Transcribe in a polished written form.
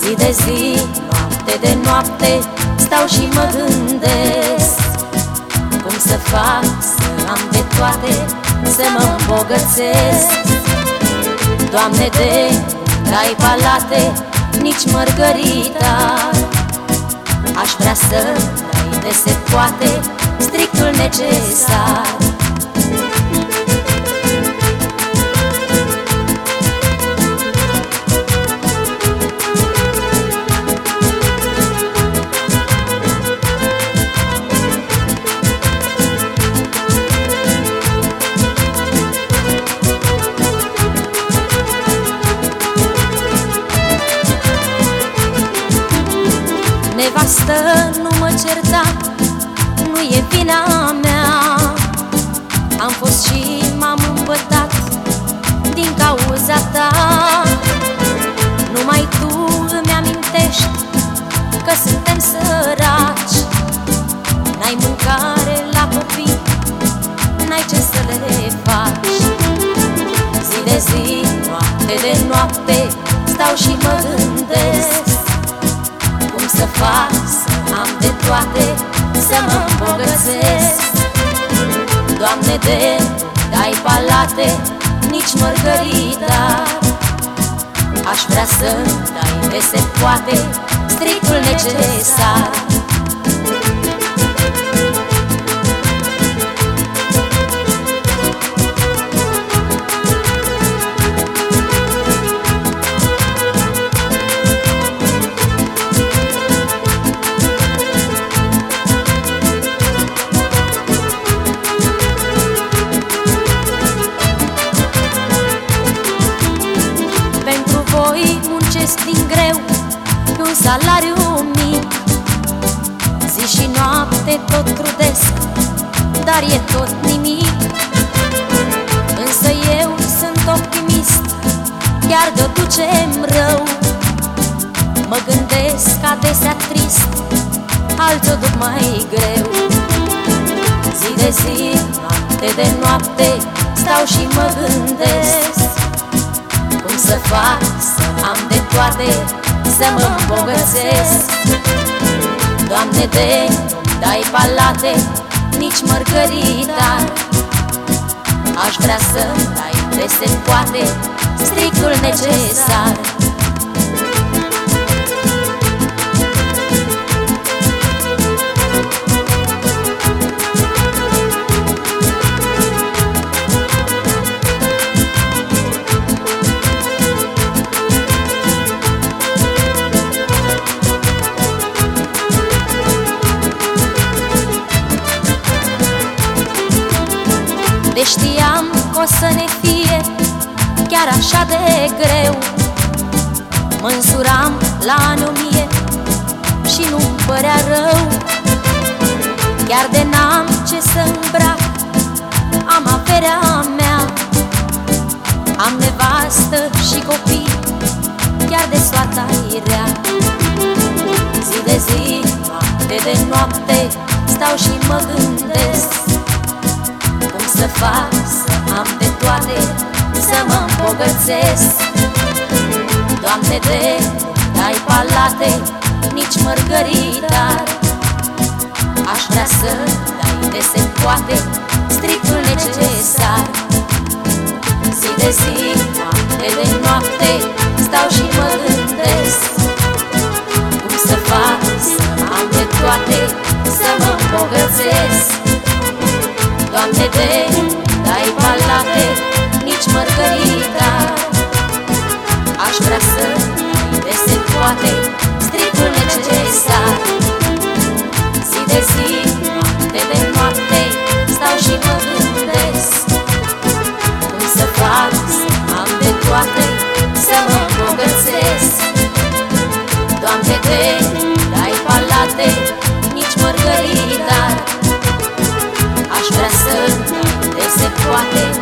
Zi de zi, noapte de noapte, stau și mă gândesc cum să fac să am de toate, să mă îmbogățesc. Doamne, de dai palate, nici mărgărita. Aș vrea să dai de se poate, strictul necesar. Nevastă, nu mă certa, nu e vina mea. Am fost și m-am împătat din cauza ta. Numai tu îmi amintești că suntem săraci. N-ai mâncare la copii, n-ai ce să le faci. Zi de zi, noapte de noapte, stau și mă gândesc cum să fac să am de toate, să mă îmbogățesc. Doamne, de dai palate, nici mărgărita. Aș vrea să dai de se poate, strictul necesar. Din greu, pe un salariu mic, zi și noapte tot trudesc, dar e tot nimic. Însă eu sunt optimist, chiar de-o ducem rău. Mă gândesc adesea trist, alți o duc mai greu. Zi de zi, noapte de noapte, stau și mă gândesc cum să fac să am de toate, să mă îmbogățesc. Doamne, de dai palate, nici mărgărita. Aș vrea să dai de se poate, strictul necesar. De știam că o să ne fie chiar așa de greu. Mă însuram la ani 1000 și nu-mi părea rău. Chiar de n-am ce să îmbrac, am averea mea. Am nevastă și copii, chiar de soarta-i rea. Zi de zi, noapte de noapte, stau și mă gândesc cum să fac să am de toate, să mă îmbogățesc. Doamne, de dai palate, nici mărgărita. Aș vrea să dai de se poate, strictul necesar. Zi de zi, noapte de noapte, stau și mă gândesc cum să fac să am de toate, să mă îmbogățesc. Doamne, de dai palate, nici mărgărita. Aș vrea să dai de se poate, strictul necesar. Zi de zi, noapte de noapte, stau și mă gândesc cum să fac să am de toate, să mă îmbogățesc. Doamne, de dai palate, nici mărgărita. Aș vrea să dai de se poate,